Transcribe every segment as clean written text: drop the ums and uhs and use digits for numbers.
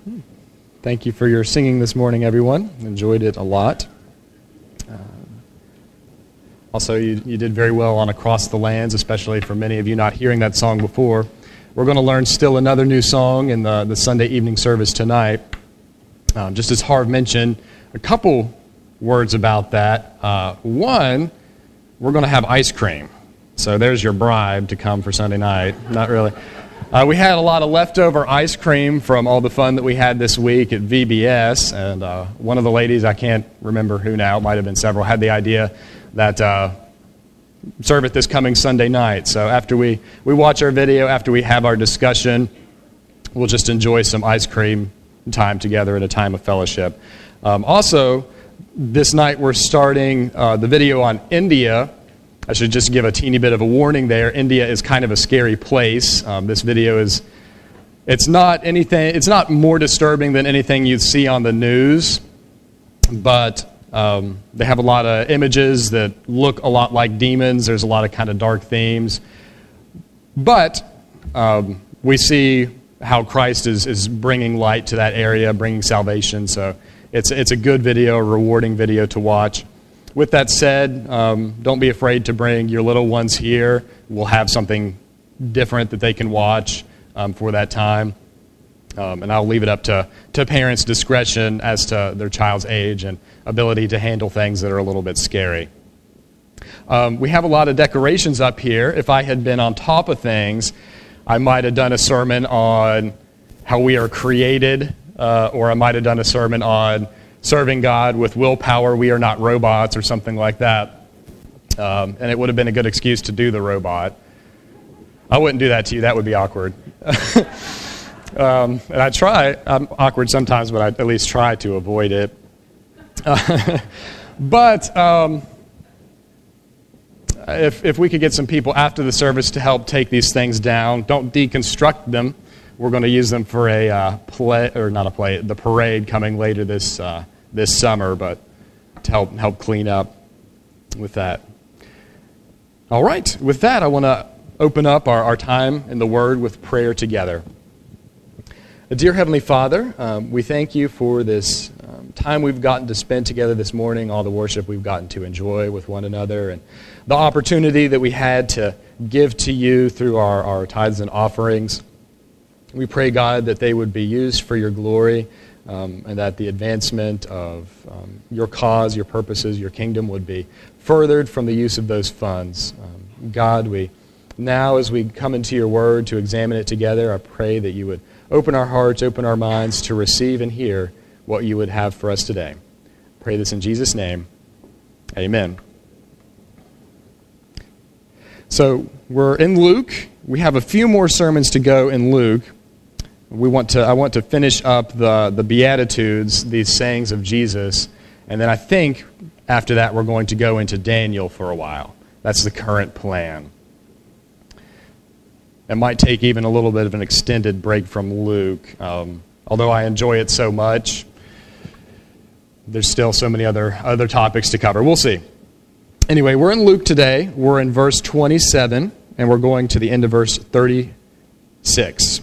Thank you for your singing this morning, everyone. Enjoyed it a lot. Also, you did very well on Across the Lands, especially for many of you not hearing that song before. We're going to learn still another new song in the Sunday evening service tonight. Just as Harv mentioned, a couple words about that. One, we're going to have ice cream. So there's your bribe to come for Sunday night. Not really. We had a lot of leftover ice cream from all the fun that we had this week at VBS, and one of the ladies, I can't remember who now, it might have been several, had the idea that serve it this coming Sunday night. So after we watch our video, after we have our discussion, we'll just enjoy some ice cream time together in a time of fellowship. Also, this night we're starting the video on India. I should just give a teeny bit of a warning there. India is kind of a scary place. This video it's not more disturbing than anything you'd see on the news, but they have a lot of images that look a lot like demons. There's a lot of kind of dark themes. But we see how Christ is bringing light to that area, bringing salvation. So it's a good video, a rewarding video to watch. With that said, don't be afraid to bring your little ones here. We'll have something different that they can watch for that time. And I'll leave it up to parents' discretion as to their child's age and ability to handle things that are a little bit scary. We have a lot of decorations up here. If I had been on top of things, I might have done a sermon on how we are created, or I might have done a sermon on serving God with willpower, we are not robots, or something like that. And it would have been a good excuse to do the robot. I wouldn't do that to you. That would be awkward. And I try. I'm awkward sometimes, but I at least try to avoid it. But if we could get some people after the service to help take these things down, don't deconstruct them. We're going to use them for a the parade coming later this summer, but to help clean up with that. All right, with that, I want to open up our time in the Word with prayer together. Dear Heavenly Father, we thank you for this time we've gotten to spend together this morning, all the worship we've gotten to enjoy with one another, and the opportunity that we had to give to you through our tithes and offerings. We pray, God, that they would be used for your glory, and that the advancement of your cause, your purposes, your kingdom would be furthered from the use of those funds. God, now as we come into your word to examine it together, I pray that you would open our hearts, open our minds to receive and hear what you would have for us today. Pray this in Jesus' name. Amen. So we're in Luke. We have a few more sermons to go in Luke. I want to finish up the Beatitudes, these sayings of Jesus, and then I think after that we're going to go into Daniel for a while. That's the current plan. It might take even a little bit of an extended break from Luke. Although I enjoy it so much, there's still so many other topics to cover. We'll see. Anyway, we're in Luke today. We're in verse 27, and we're going to the end of verse 36.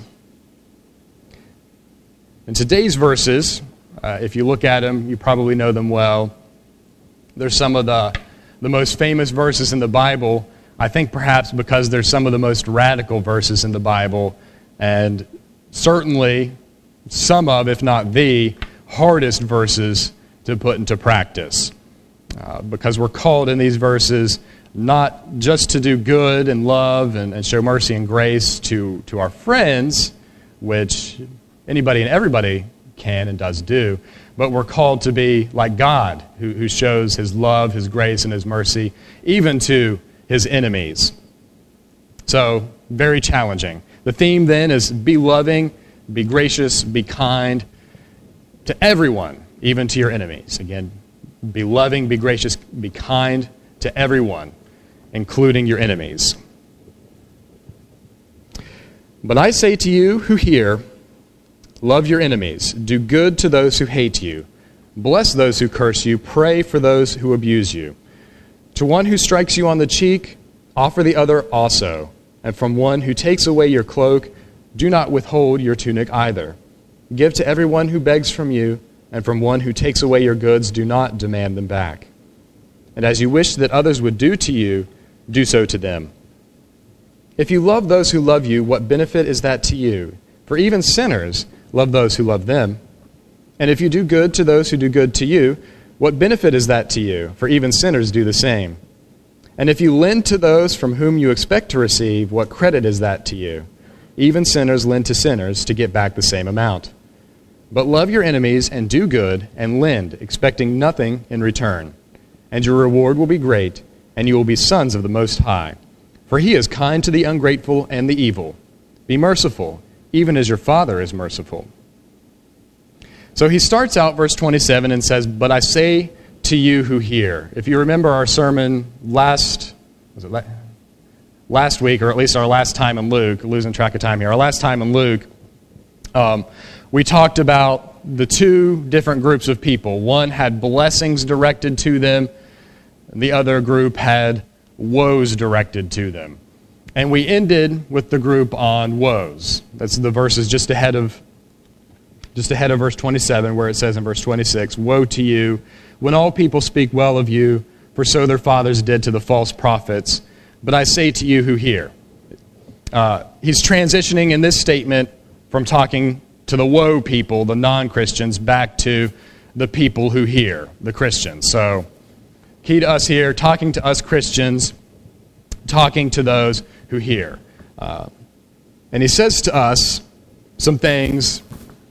And today's verses, if you look at them, you probably know them well. They're some of the most famous verses in the Bible, I think perhaps because they're some of the most radical verses in the Bible, and certainly some of, if not the, hardest verses to put into practice. Because we're called in these verses not just to do good and love and show mercy and grace to our friends, which anybody and everybody can and does do, but we're called to be like God, who shows his love, his grace, and his mercy, even to his enemies. So, very challenging. The theme then is be loving, be gracious, be kind to everyone, even to your enemies. Again, be loving, be gracious, be kind to everyone, including your enemies. But I say to you who hear, love your enemies, do good to those who hate you, bless those who curse you, pray for those who abuse you. To one who strikes you on the cheek, offer the other also. And from one who takes away your cloak, do not withhold your tunic either. Give to everyone who begs from you, and from one who takes away your goods, do not demand them back. And as you wish that others would do to you, do so to them. If you love those who love you, what benefit is that to you? For even sinners love those who love them. And if you do good to those who do good to you, what benefit is that to you? For even sinners do the same. And if you lend to those from whom you expect to receive, what credit is that to you? Even sinners lend to sinners to get back the same amount. But love your enemies and do good and lend, expecting nothing in return. And your reward will be great, and you will be sons of the Most High. For he is kind to the ungrateful and the evil. Be merciful, even as your Father is merciful. So he starts out verse 27 and says, but I say to you who hear. If you remember our sermon last week, or at least our last time in Luke, losing track of time here, our last time in Luke, we talked about the two different groups of people. One had blessings directed to them, and the other group had woes directed to them. And we ended with the group on woes. That's the verses just ahead of verse 27, where it says in verse 26, woe to you when all people speak well of you, for so their fathers did to the false prophets. But I say to you who hear. He's transitioning in this statement from talking to the woe people, the non-Christians, back to the people who hear, the Christians. So, key to us here, talking to us Christians, talking to those who hear. And he says to us some things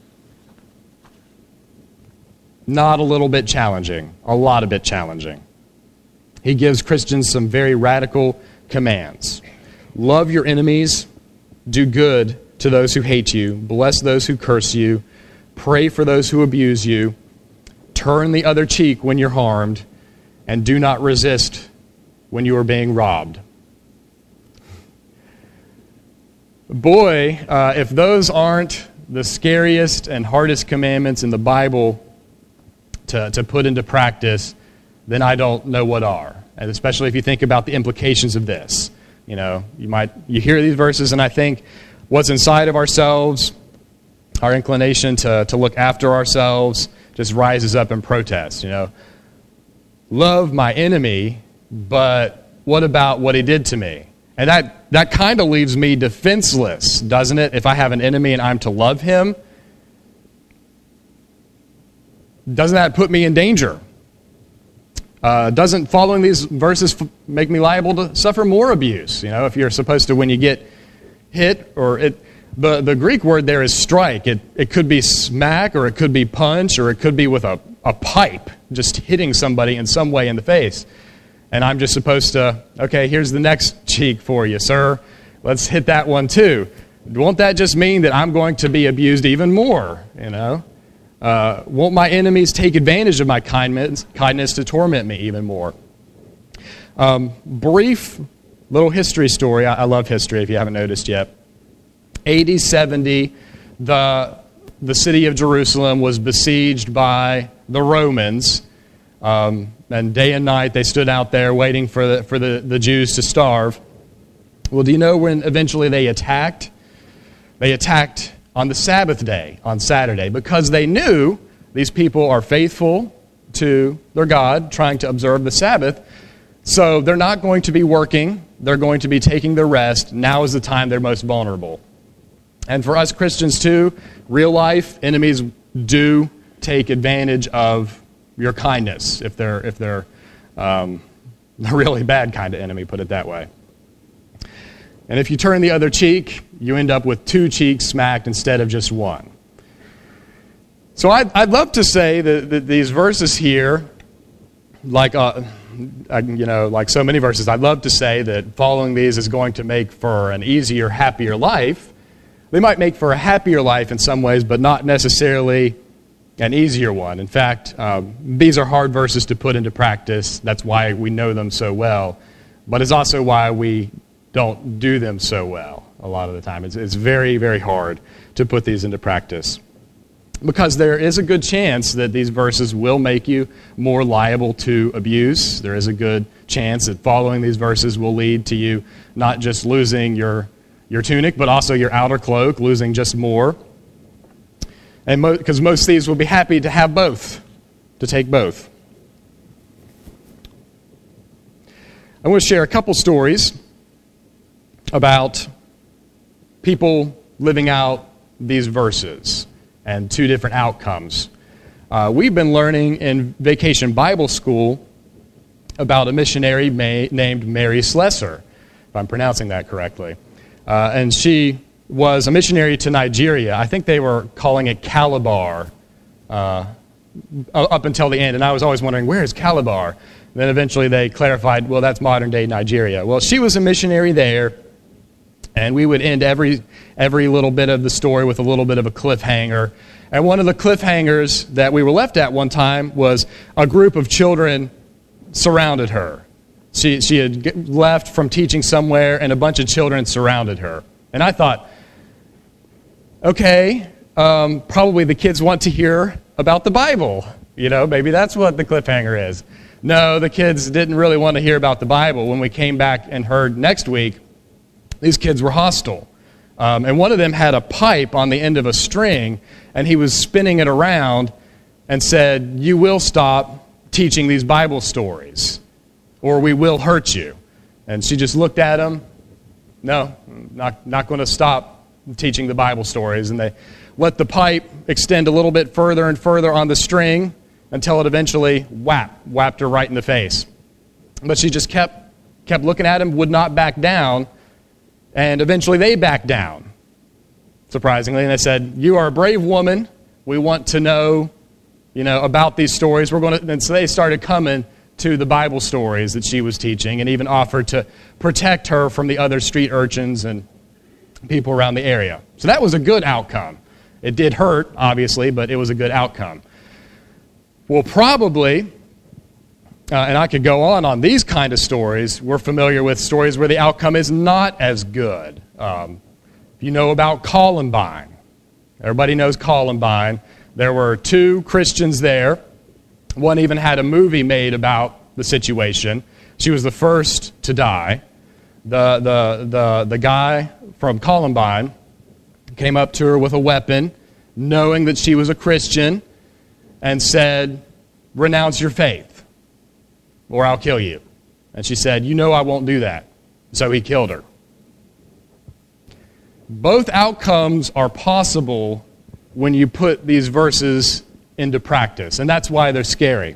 not a little bit challenging, a lot of bit challenging. He gives Christians some very radical commands. Love your enemies, do good to those who hate you, bless those who curse you, pray for those who abuse you, turn the other cheek when you're harmed, and do not resist when you are being robbed. Boy, if those aren't the scariest and hardest commandments in the Bible to put into practice, then I don't know what are. And especially if you think about the implications of this. You know, you hear these verses and I think what's inside of ourselves, our inclination to look after ourselves, just rises up in protest, you know. Love my enemy, but what about what he did to me? And that kind of leaves me defenseless, doesn't it? If I have an enemy and I'm to love him, doesn't that put me in danger? Doesn't following these verses make me liable to suffer more abuse? You know, if you're supposed to, when you get hit, the Greek word there is strike. It could be smack, or it could be punch, or it could be with a pipe, just hitting somebody in some way in the face. And I'm just supposed to, okay, here's the next cheek for you, sir. Let's hit that one too. Won't that just mean that I'm going to be abused even more, you know? Won't my enemies take advantage of my kindness to torment me even more? Brief little history story. I love history if you haven't noticed yet. AD 70, the city of Jerusalem was besieged by the Romans. And day and night they stood out there waiting for the Jews to starve. Well, do you know when eventually they attacked? They attacked on the Sabbath day, on Saturday, because they knew these people are faithful to their God, trying to observe the Sabbath. So they're not going to be working. They're going to be taking their rest. Now is the time they're most vulnerable. And for us Christians too, real life enemies do take advantage of your kindness, if they're a really bad kind of enemy, put it that way. And if you turn the other cheek, you end up with two cheeks smacked instead of just one. So I'd love to say that these verses here, like so many verses, I'd love to say that following these is going to make for an easier, happier life. They might make for a happier life in some ways, but not necessarily an easier one. In fact, these are hard verses to put into practice. That's why we know them so well. But it's also why we don't do them so well a lot of the time. It's very, very hard to put these into practice. Because there is a good chance that these verses will make you more liable to abuse. There is a good chance that following these verses will lead to you not just losing your tunic, but also your outer cloak, losing just more. and because most thieves will be happy to have both, to take both. I want to share a couple stories about people living out these verses and two different outcomes. We've been learning in Vacation Bible School about a missionary named Mary Slessor, if I'm pronouncing that correctly. And she was a missionary to Nigeria. I think they were calling it Calabar up until the end, and I was always wondering, where is Calabar? And then eventually they clarified, well, that's modern-day Nigeria. Well, she was a missionary there, and we would end every little bit of the story with a little bit of a cliffhanger. And one of the cliffhangers that we were left at one time was a group of children surrounded her. She had left from teaching somewhere, and a bunch of children surrounded her. And I thought, okay, probably the kids want to hear about the Bible. Maybe that's what the cliffhanger is. No, the kids didn't really want to hear about the Bible. When we came back and heard next week, these kids were hostile. And one of them had a pipe on the end of a string, and he was spinning it around and said, "You will stop teaching these Bible stories, or we will hurt you." And she just looked at him. No, not going to stop teaching the Bible stories. And they let the pipe extend a little bit further and further on the string until it eventually whapped her right in the face. But she just kept looking at him, would not back down, and eventually they backed down, surprisingly. And they said, "You are a brave woman. We want to know, about these stories. And so they started coming to the Bible stories that she was teaching, and even offered to protect her from the other street urchins and people around the area. So that was a good outcome. It did hurt, obviously, but it was a good outcome. Well, probably, and I could go on these kind of stories, we're familiar with stories where the outcome is not as good. You know about Columbine. Everybody knows Columbine. There were 2 Christians there. One even had a movie made about the situation. She was the first to die. The guy from Columbine came up to her with a weapon, knowing that she was a Christian, and said, "Renounce your faith, or I'll kill you." And she said, "I won't do that." So he killed her. Both outcomes are possible when you put these verses into practice, and that's why they're scary.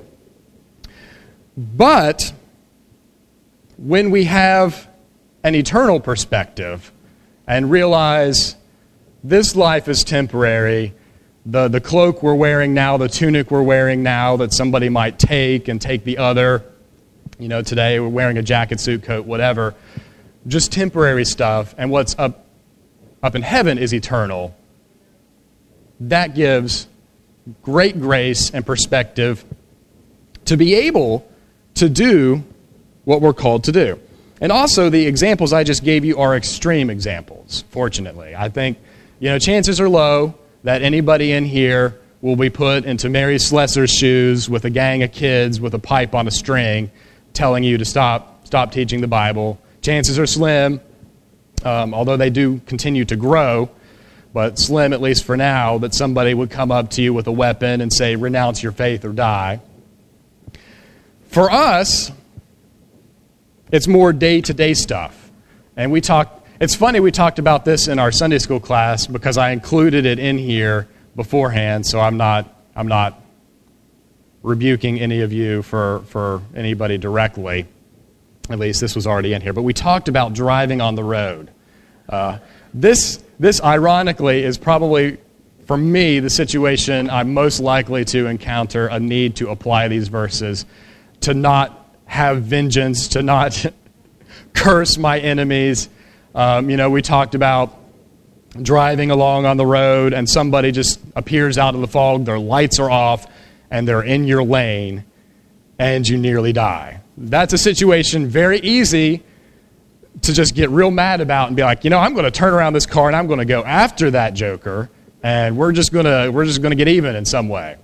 But when we have an eternal perspective and realize this life is temporary, the cloak we're wearing now, the tunic we're wearing now that somebody might take and take the other, today we're wearing a jacket, suit, coat, whatever, just temporary stuff, and what's up in heaven is eternal. That gives great grace and perspective to be able to do what we're called to do. And also, the examples I just gave you are extreme examples, fortunately. I think, chances are low that anybody in here will be put into Mary Slessor's shoes with a gang of kids with a pipe on a string telling you to stop teaching the Bible. Chances are slim, although they do continue to grow, but slim, at least for now, that somebody would come up to you with a weapon and say, "Renounce your faith or die." For us, it's more day-to-day stuff. And it's funny, we talked about this in our Sunday school class because I included it in here beforehand, so I'm not rebuking any of you for anybody directly. At least this was already in here. But we talked about driving on the road. This ironically is probably, for me, the situation I'm most likely to encounter a need to apply these verses, to not have vengeance, to not curse my enemies. We talked about driving along on the road and somebody just appears out of the fog, their lights are off, and they're in your lane, and you nearly die. That's a situation very easy to just get real mad about and be like, I'm going to turn around this car and I'm going to go after that joker, and we're just going to get even in some way.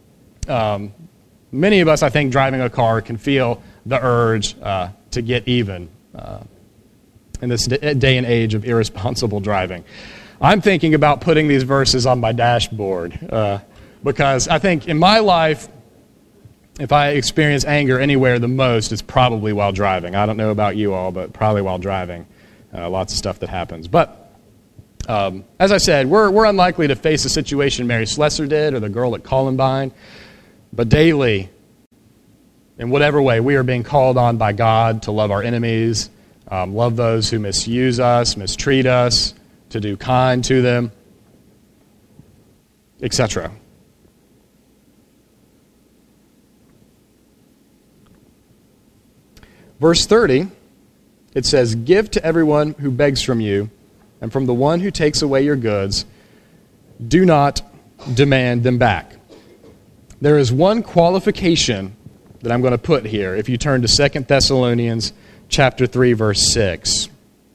Many of us, I think, driving a car can feel the urge to get even in this day and age of irresponsible driving. I'm thinking about putting these verses on my dashboard because I think in my life, if I experience anger anywhere the most, it's probably while driving. I don't know about you all, but probably while driving. Lots of stuff that happens. But as I said, we're unlikely to face a situation Mary Slessor did or the girl at Columbine. But daily, in whatever way, we are being called on by God to love our enemies, love those who misuse us, mistreat us, to do kind to them, etc. Verse 30, it says, "Give to everyone who begs from you, and from the one who takes away your goods, do not demand them back." There is one qualification that I'm going to put here if you turn to 2 Thessalonians chapter 3, verse 6.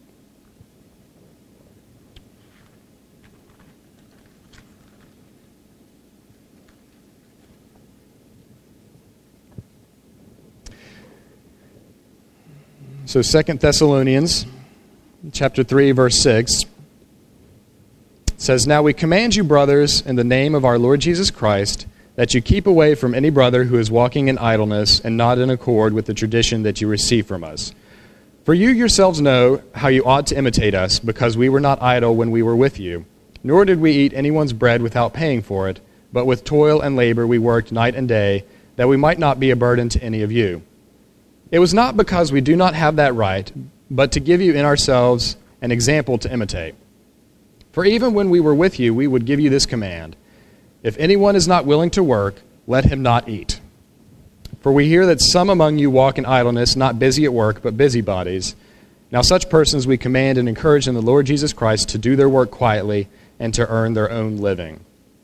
So 2 Thessalonians chapter 3, verse 6 says, "Now we command you, brothers, in the name of our Lord Jesus Christ, that you keep away from any brother who is walking in idleness and not in accord with the tradition that you receive from us. For you yourselves know how you ought to imitate us, because we were not idle when we were with you, nor did we eat anyone's bread without paying for it, but with toil and labor we worked night and day, that we might not be a burden to any of you. It was not because we do not have that right, but to give you in ourselves an example to imitate. For even when we were with you, we would give you this command: if anyone is not willing to work, let him not eat. For we hear that some among you walk in idleness, not busy at work, but busybodies. Now such persons we command and encourage in the Lord Jesus Christ to do their work quietly and to earn their own living."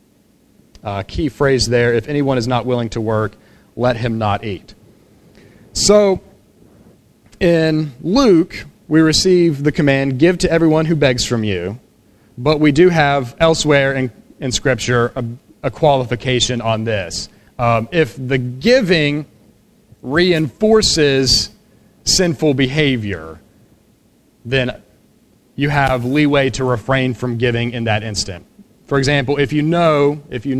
Key phrase there: if anyone is not willing to work, let him not eat. So, in Luke, we receive the command, "Give to everyone who begs from you," but we do have elsewhere in Scripture a qualification on this. If the giving reinforces sinful behavior, then you have leeway to refrain from giving in that instant. For example, if you know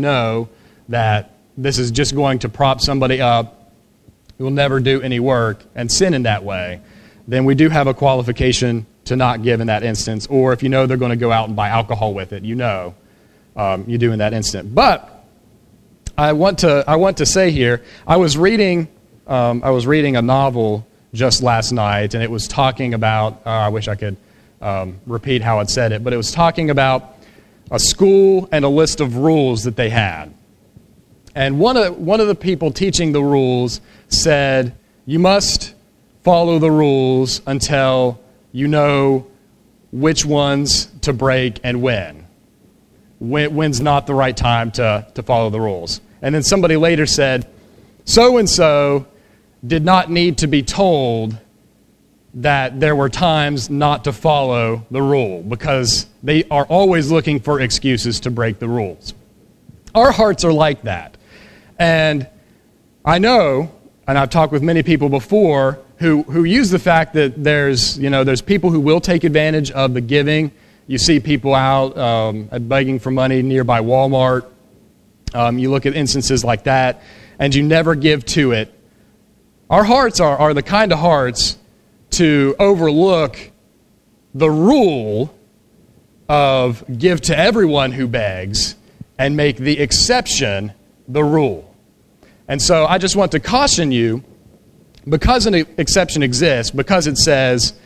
that this is just going to prop somebody up who will never do any work and sin in that way, then we do have a qualification to not give in that instance. Or if you know they're going to go out and buy alcohol with it, you do in that instant. But I want to say here, I was reading a novel just last night, and it was talking about, I wish I could repeat how it said it, but it was talking about a school and a list of rules that they had. And one of the people teaching the rules said, you must follow the rules until you know which ones to break and when. When's not the right time to follow the rules. And then somebody later said, so-and-so did not need to be told that there were times not to follow the rule, because they are always looking for excuses to break the rules. Our hearts are like that. And I know, and I've talked with many people before who use the fact that there's people who will take advantage of the giving. You see people out begging for money nearby Walmart. You look at instances like that, and you never give to it. Our hearts are the kind of hearts to overlook the rule of give to everyone who begs and make the exception the rule. And so I just want to caution you, because an exception exists, because it says,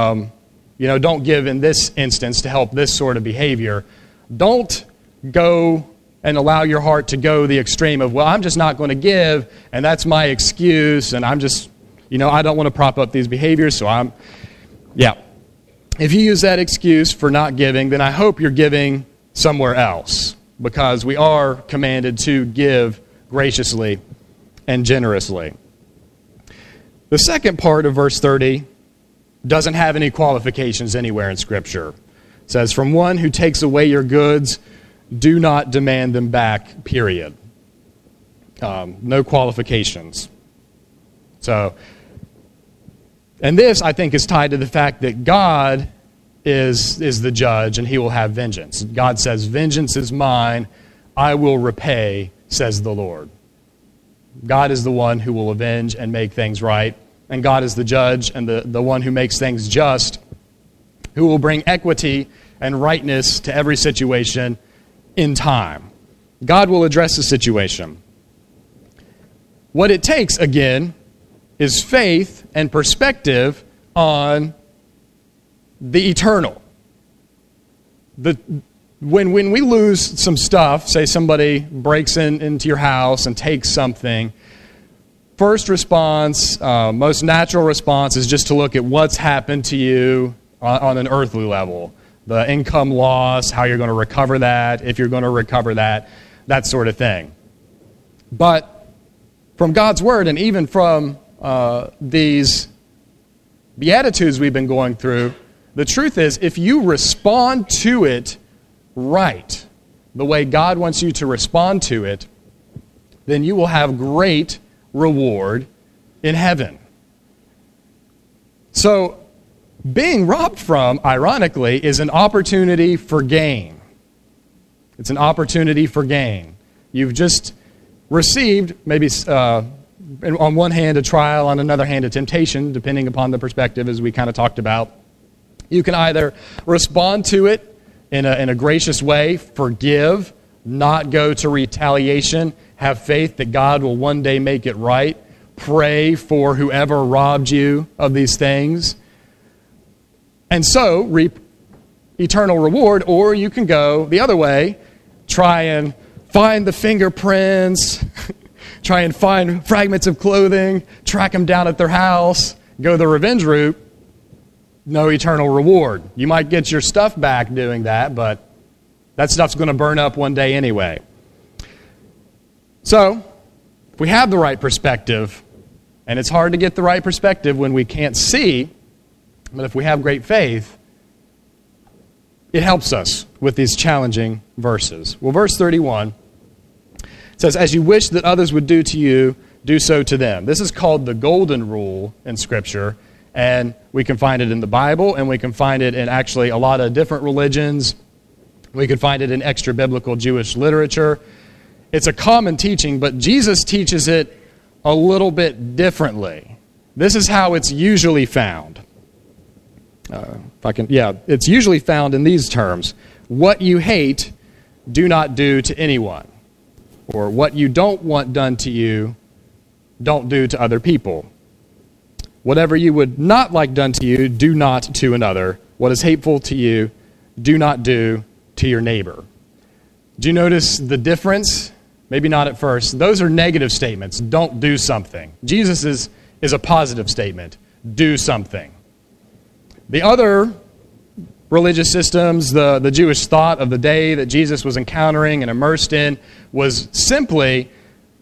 don't give in this instance to help this sort of behavior, don't go and allow your heart to go the extreme of, well, I'm just not going to give, and that's my excuse, and I'm just, I don't want to prop up these behaviors, so If you use that excuse for not giving, then I hope you're giving somewhere else, because we are commanded to give graciously and generously. The second part of verse 30 doesn't have any qualifications anywhere in Scripture. It says, from one who takes away your goods, do not demand them back, period. No qualifications. So, and this, I think, is tied to the fact that God is the judge, and he will have vengeance. God says, "Vengeance is mine, I will repay," says the Lord. God is the one who will avenge and make things right, and God is the judge and the one who makes things just, who will bring equity and rightness to every situation in time. God will address the situation. What it takes, again, is faith and perspective on the eternal. When we lose some stuff, say somebody breaks into your house and takes something, first response, most natural response is just to look at what's happened to you on an earthly level. The income loss, how you're going to recover that, if you're going to recover that sort of thing. But from God's Word, and even from these Beatitudes we've been going through, the truth is, if you respond to it right, the way God wants you to respond to it, then you will have great reward in heaven. So, being robbed from, ironically, is an opportunity for gain. It's an opportunity for gain. You've just received, maybe on one hand a trial, on another hand a temptation, depending upon the perspective, as we kind of talked about. You can either respond to it in a gracious way, forgive, not go to retaliation, have faith that God will one day make it right, pray for whoever robbed you of these things, and so reap eternal reward. Or you can go the other way, try and find the fingerprints, try and find fragments of clothing, track them down at their house, go the revenge route. No eternal reward. You might get your stuff back doing that, but that stuff's going to burn up one day anyway. So, if we have the right perspective, and it's hard to get the right perspective when we can't see, but if we have great faith, it helps us with these challenging verses. Well, verse 31 says, "As you wish that others would do to you, do so to them." This is called the golden rule in Scripture. And we can find it in the Bible, and we can find it in actually a lot of different religions. We can find it in extra-biblical Jewish literature. It's a common teaching, but Jesus teaches it a little bit differently. This is how it's usually found. It's usually found in these terms. What you hate, do not do to anyone. Or what you don't want done to you, don't do to other people. Whatever you would not like done to you, do not to another. What is hateful to you, do not do to your neighbor. Do you notice the difference? Maybe not at first. Those are negative statements. Don't do something. Jesus is a positive statement. Do something. The other religious systems, the Jewish thought of the day that Jesus was encountering and immersed in, was simply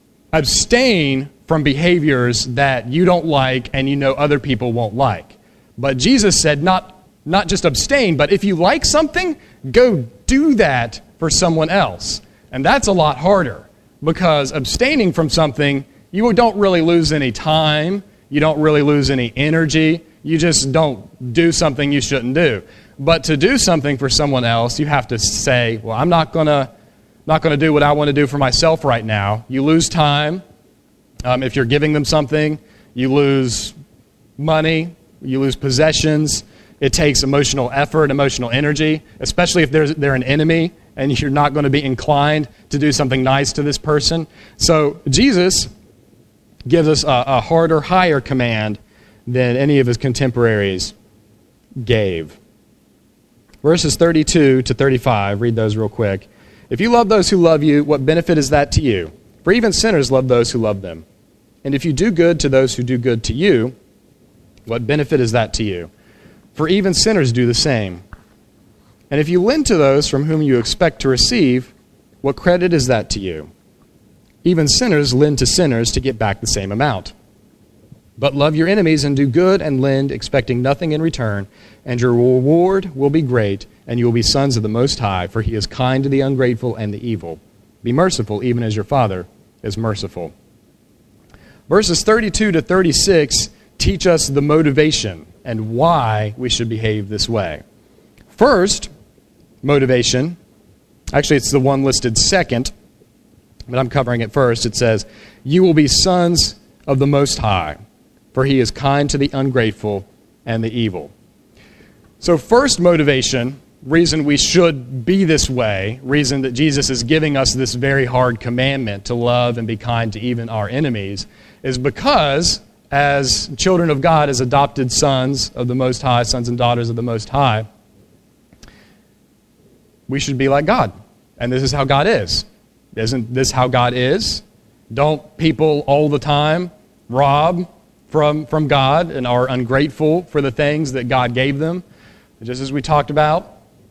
abstain from behaviors that you don't like and you know other people won't like. But Jesus said not just abstain, but if you like something, go do that for someone else. And that's a lot harder, because abstaining from something, you don't really lose any time, you don't really lose any energy, you just don't do something you shouldn't do. But to do something for someone else, you have to say, well, I'm not going to do what I want to do for myself right now. You lose time. If you're giving them something, you lose money, you lose possessions. It takes emotional effort, emotional energy, especially if they're an enemy and you're not going to be inclined to do something nice to this person. So Jesus gives us a harder, higher command than any of his contemporaries gave. Verses 32 to 35, read those real quick. "If you love those who love you, what benefit is that to you? For even sinners love those who love them. And if you do good to those who do good to you, what benefit is that to you? For even sinners do the same. And if you lend to those from whom you expect to receive, what credit is that to you? Even sinners lend to sinners to get back the same amount. But love your enemies and do good and lend, expecting nothing in return, and your reward will be great, and you will be sons of the Most High, for he is kind to the ungrateful and the evil. Be merciful, even as your Father is merciful." Verses 32 to 36 teach us the motivation and why we should behave this way. First motivation, actually it's the one listed second, but I'm covering it first. It says, "You will be sons of the Most High, for He is kind to the ungrateful and the evil." So first motivation, reason we should be this way, reason that Jesus is giving us this very hard commandment to love and be kind to even our enemies, is because as children of God, as adopted sons of the Most High, sons and daughters of the Most High, we should be like God. And this is how God is. Isn't this how God is? Don't people all the time rob from God and are ungrateful for the things that God gave them? Just as we talked about,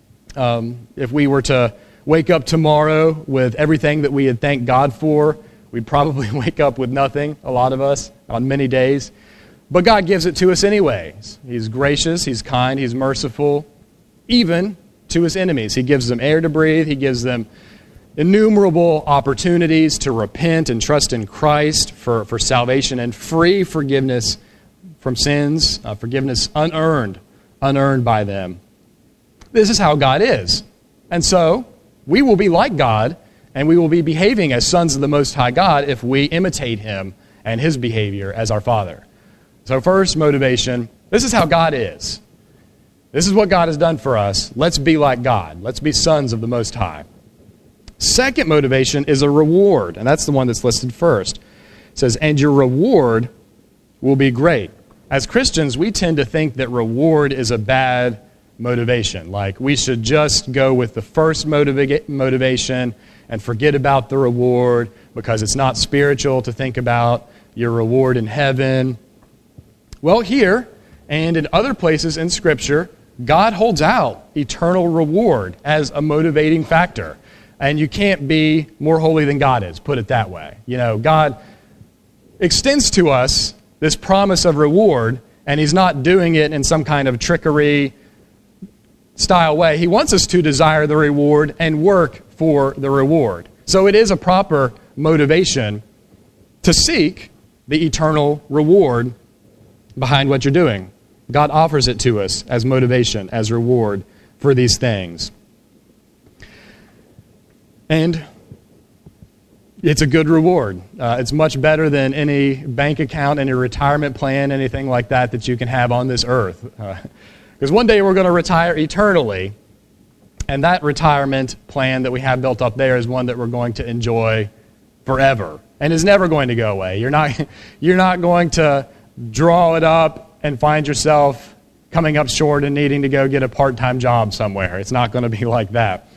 if we were to wake up tomorrow with everything that we had thanked God for, we'd probably wake up with nothing, a lot of us, on many days. But God gives it to us anyways. He's gracious, He's kind, He's merciful, even to His enemies. He gives them air to breathe. He gives them innumerable opportunities to repent and trust in Christ for salvation and free forgiveness from sins, forgiveness unearned by them. This is how God is. And so, we will be like God, and we will be behaving as sons of the Most High God if we imitate Him and His behavior as our Father. So first motivation, this is how God is. This is what God has done for us. Let's be like God. Let's be sons of the Most High. Second motivation is a reward, and that's the one that's listed first. It says, "And your reward will be great." As Christians, we tend to think that reward is a bad motivation. Like we should just go with the first motivation and forget about the reward because it's not spiritual to think about your reward in heaven. Well, here and in other places in Scripture, God holds out eternal reward as a motivating factor. And you can't be more holy than God is, put it that way. You know, God extends to us this promise of reward, and He's not doing it in some kind of trickery style way. He wants us to desire the reward and work for the reward. So it is a proper motivation to seek the eternal reward behind what you're doing. God offers it to us as motivation, as reward for these things. And it's a good reward. It's much better than any bank account, any retirement plan, anything like that you can have on this earth. Because one day we're going to retire eternally, and that retirement plan that we have built up there is one that we're going to enjoy forever and is never going to go away. You're not going to draw it up and find yourself coming up short and needing to go get a part-time job somewhere. It's not going to be like that.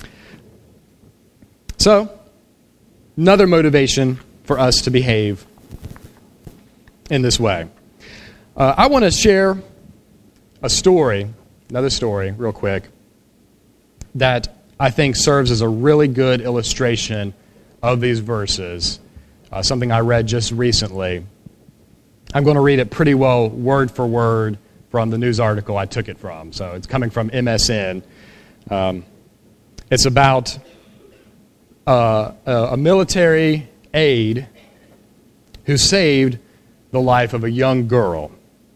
So, another motivation for us to behave in this way. I want to share another story, real quick, that I think serves as a really good illustration of these verses, something I read just recently. I'm going to read it pretty well word for word from the news article I took it from. So it's coming from MSN. It's about a military aide who saved the life of a young girl.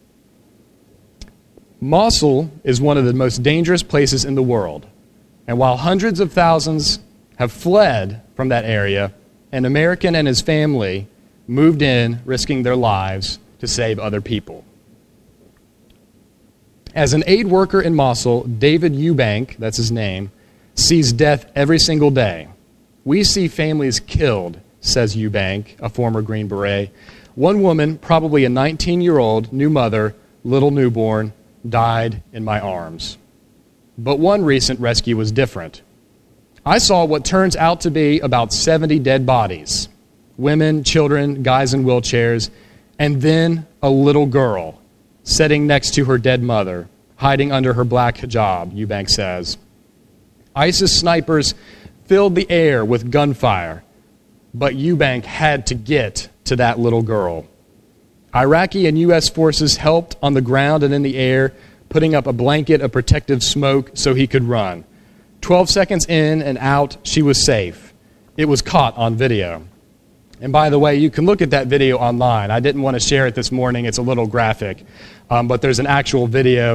Mosul is one of the most dangerous places in the world. And while hundreds of thousands have fled from that area, an American and his family moved in, risking their lives to save other people. As an aid worker in Mosul, David Eubank, that's his name, sees death every single day. "We see families killed," says Eubank, a former Green Beret. "One woman, probably a 19-year-old new mother, little newborn, died in my arms. But one recent rescue was different. I saw what turns out to be about 70 dead bodies. Women, children, guys in wheelchairs, and then a little girl sitting next to her dead mother, hiding under her black hijab," Eubank says. "ISIS snipers filled the air with gunfire, but Eubank had to get to that little girl. Iraqi and U.S. forces helped on the ground and in the air, putting up a blanket of protective smoke so he could run. 12 seconds in and out, she was safe. It was caught on video." And by the way, you can look at that video online. I didn't want to share it this morning. It's a little graphic. But there's an actual video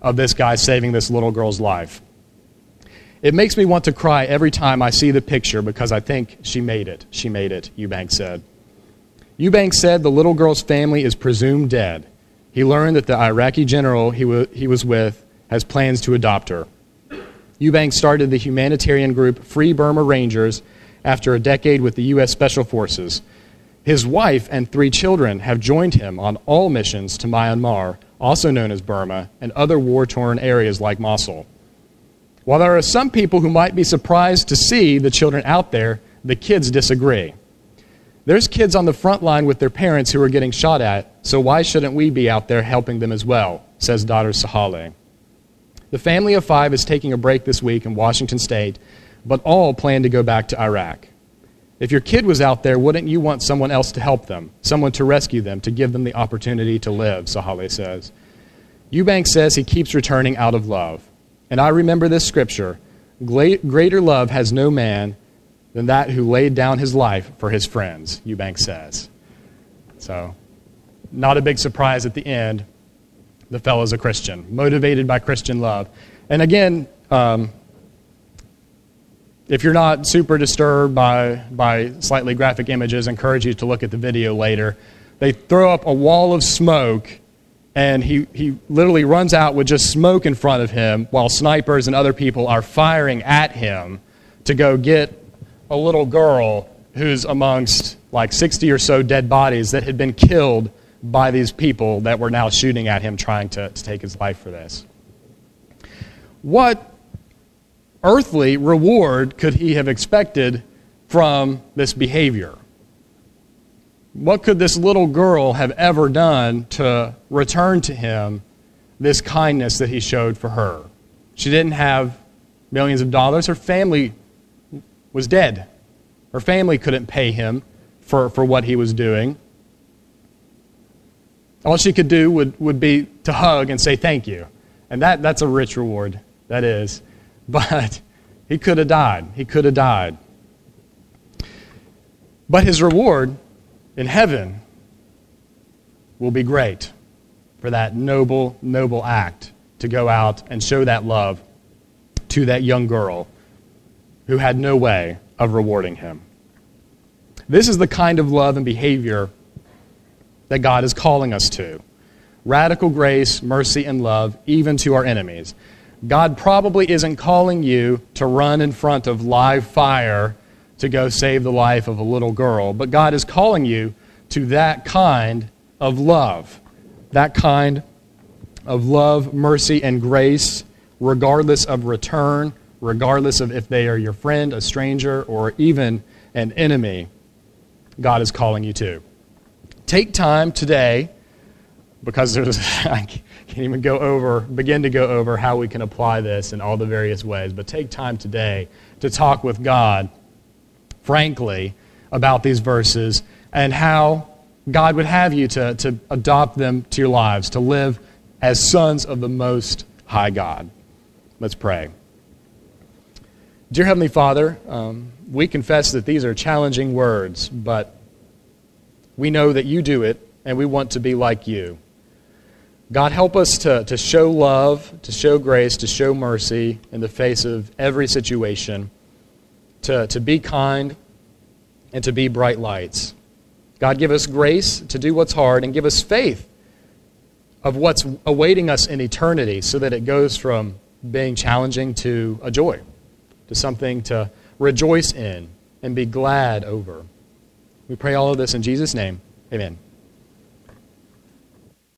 of this guy saving this little girl's life. It makes me want to cry every time I see the picture because I think she made it. She made it, Eubanks said. Eubanks said the little girl's family is presumed dead. He learned that the Iraqi general he was with has plans to adopt her. Eubanks started the humanitarian group Free Burma Rangers after a decade with the U.S. Special Forces. His wife and 3 children have joined him on all missions to Myanmar, also known as Burma, and other war-torn areas like Mosul. While there are some people who might be surprised to see the children out there, the kids disagree. There's kids on the front line with their parents who are getting shot at, so why shouldn't we be out there helping them as well, says daughter Sahale. The family of 5 is taking a break this week in Washington State, but all plan to go back to Iraq. If your kid was out there, wouldn't you want someone else to help them, someone to rescue them, to give them the opportunity to live, Sahale says. Eubanks says he keeps returning out of love. And I remember this scripture, greater love has no man than that who laid down his life for his friends, Eubanks says. So, not a big surprise at the end, the fellow's a Christian, motivated by Christian love. And again, if you're not super disturbed by slightly graphic images, I encourage you to look at the video later. They throw up a wall of smoke, and he literally runs out with just smoke in front of him while snipers and other people are firing at him to go get a little girl who's amongst like 60 or so dead bodies that had been killed by these people that were now shooting at him trying to take his life for this. What earthly reward could he have expected from this behavior? What could this little girl have ever done to return to him this kindness that he showed for her? She didn't have millions of dollars. Her family was dead. Her family couldn't pay him for what he was doing. All she could do would be to hug and say thank you. And that's a rich reward, that is. But he could have died. He could have died. But his reward in heaven will be great for that noble, noble act to go out and show that love to that young girl who had no way of rewarding him. This is the kind of love and behavior that God is calling us to. Radical grace, mercy, and love, even to our enemies. God probably isn't calling you to run in front of live fire to go save the life of a little girl, but God is calling you to that kind of love. That kind of love, mercy, and grace, regardless of return, regardless of if they are your friend, a stranger, or even an enemy, God is calling you to. Take time today, because I can't even begin to go over how we can apply this in all the various ways, but take time today to talk with God, frankly, about these verses and how God would have you to adopt them to your lives, to live as sons of the Most High God. Let's pray. Dear Heavenly Father, we confess that these are challenging words, but we know that you do it, and we want to be like you. God, help us to show love, to show grace, to show mercy in the face of every situation, to be kind, and to be bright lights. God, give us grace to do what's hard, and give us faith of what's awaiting us in eternity so that it goes from being challenging to a joy, to something to rejoice in and be glad over. We pray all of this in Jesus' name. Amen.